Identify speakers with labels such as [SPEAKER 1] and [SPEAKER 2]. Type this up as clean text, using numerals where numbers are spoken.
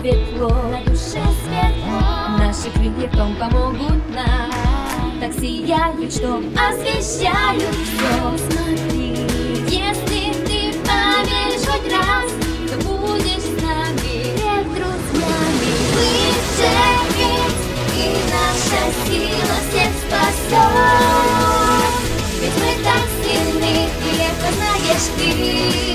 [SPEAKER 1] светло,
[SPEAKER 2] на душе светло.
[SPEAKER 1] наши крылья в том помогут нам, так сияют, что освещают все. Смотри,
[SPEAKER 2] Если ты поверишь хоть раз,
[SPEAKER 1] то будешь с нами,
[SPEAKER 2] перед друзьями. Выше ведь и наша сила всех спасет. Ведь мы так сильны, и это знаешь ты.